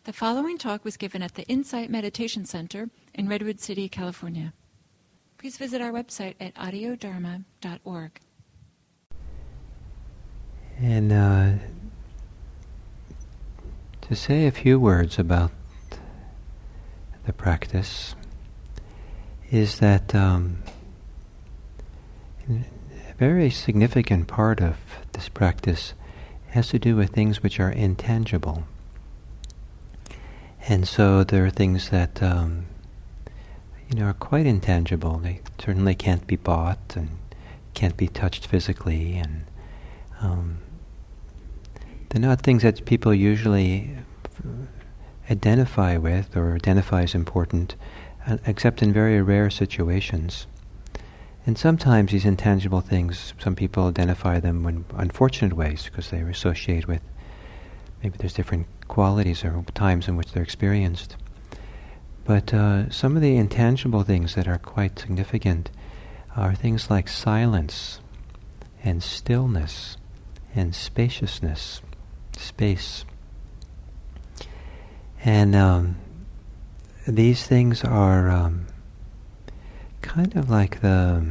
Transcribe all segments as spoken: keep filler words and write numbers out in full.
The following talk was given at the Insight Meditation Center in Redwood City, California. Please visit our website at audio dharma dot org. And uh, to say a few words about the practice is that um, a very significant part of this practice has to do with things which are intangible. And so there are things that um, you know are quite intangible. They certainly can't be bought and can't be touched physically, and um, they're not things that people usually identify with or identify as important, uh, except in very rare situations. And sometimes these intangible things, some people identify them in unfortunate ways because they associate with, maybe there's different qualities or times in which they're experienced. But uh, some of the intangible things that are quite significant are things like silence and stillness and spaciousness, space. And um, these things are um, kind of like the,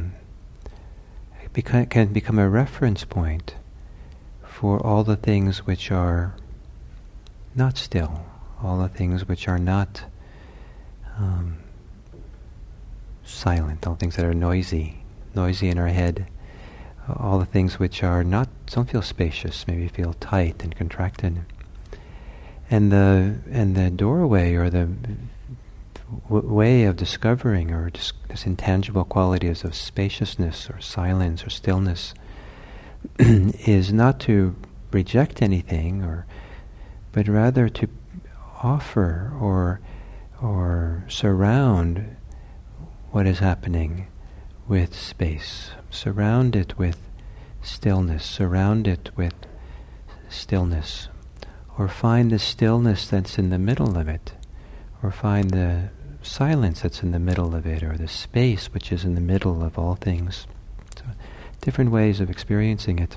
beca- can become a reference point for all the things which are not still, all the things which are not um, silent, all things that are noisy, noisy in our head, all the things which are not, don't feel spacious, maybe feel tight and contracted. And the and the doorway or the w- way of discovering or dis- this intangible qualities of spaciousness or silence or stillness is not to reject anything, or but rather to offer or or surround what is happening with space, surround it with stillness, surround it with stillness, or find the stillness that's in the middle of it, or find the silence that's in the middle of it, or the space which is in the middle of all things. So, different ways of experiencing it.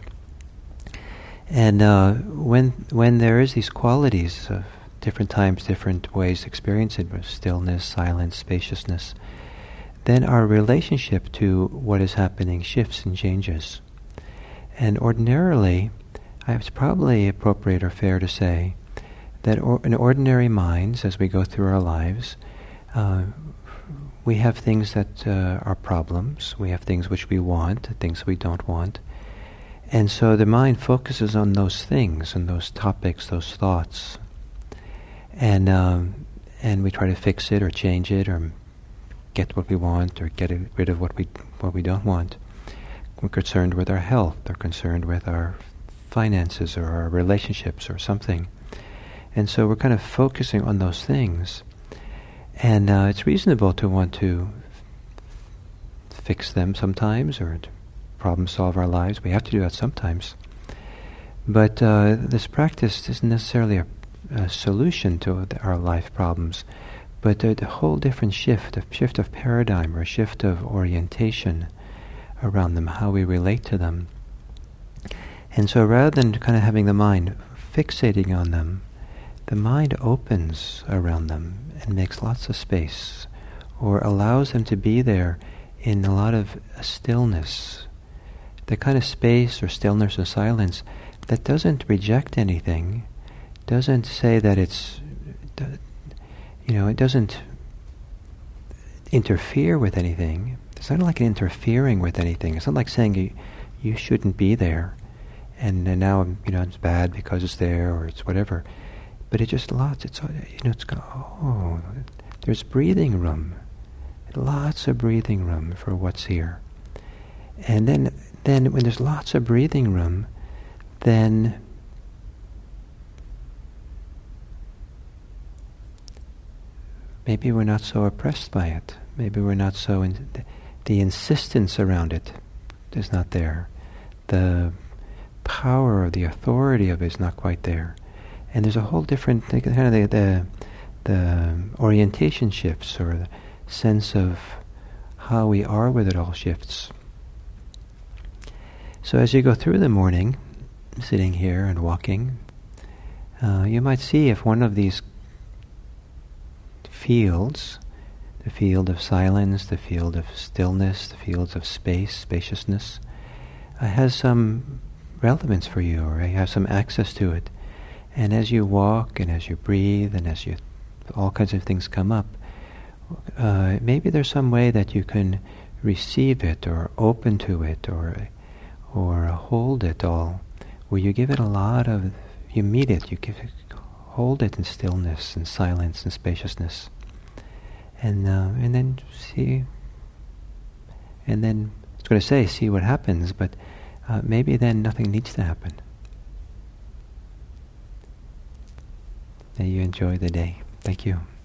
And uh, when when there is these qualities of different times, different ways to experience it, with stillness, silence, spaciousness, then our relationship to what is happening shifts and changes. And ordinarily, it's probably appropriate or fair to say that or, in ordinary minds, as we go through our lives, uh, we have things that uh, are problems, we have things which we want, things we don't want. And so the mind focuses on those things, and those topics, those thoughts. And um, and we try to fix it or change it or get what we want or get rid of what we what we don't want. We're concerned with our health, or concerned with our finances or our relationships or something. And so we're kind of focusing on those things. And uh, it's reasonable to want to f- fix them sometimes or to problem solve our lives. We have to do that sometimes. But uh, this practice isn't necessarily a, a solution to the, our life problems, but a, a whole different shift, a shift of paradigm or a shift of orientation around them, how we relate to them. And so rather than kind of having the mind fixating on them, the mind opens around them and makes lots of space, or allows them to be there in a lot of stillness, the kind of space or stillness or silence that doesn't reject anything, doesn't say that it's, you know, it doesn't interfere with anything. It's not like interfering with anything. It's not like saying you, you shouldn't be there, and, and now you know it's bad because it's there, or it's whatever. But it just lots. It's you know it's oh, there's breathing room, lots of breathing room for what's here. And then then when there's lots of breathing room, then maybe we're not so oppressed by it. Maybe we're not so in, the, the insistence around it is not there. The power or the authority of it is not quite there. And there's a whole different kind of the, the the orientation shifts, or the sense of how we are with it all shifts. So as you go through the morning, sitting here and walking, uh, you might see if one of these fields, the field of silence, the field of stillness, the fields of space, spaciousness, uh, has some relevance for you, or you have some access to it. And as you walk, and as you breathe, and as you, all kinds of things come up, uh, maybe there's some way that you can receive it, or open to it, or or hold it all, where you give it a lot of, you meet it, you give it, hold it in stillness and silence and spaciousness, and uh, and then see, and then I was going to say see what happens, but uh, maybe then nothing needs to happen. May you enjoy the day. Thank you.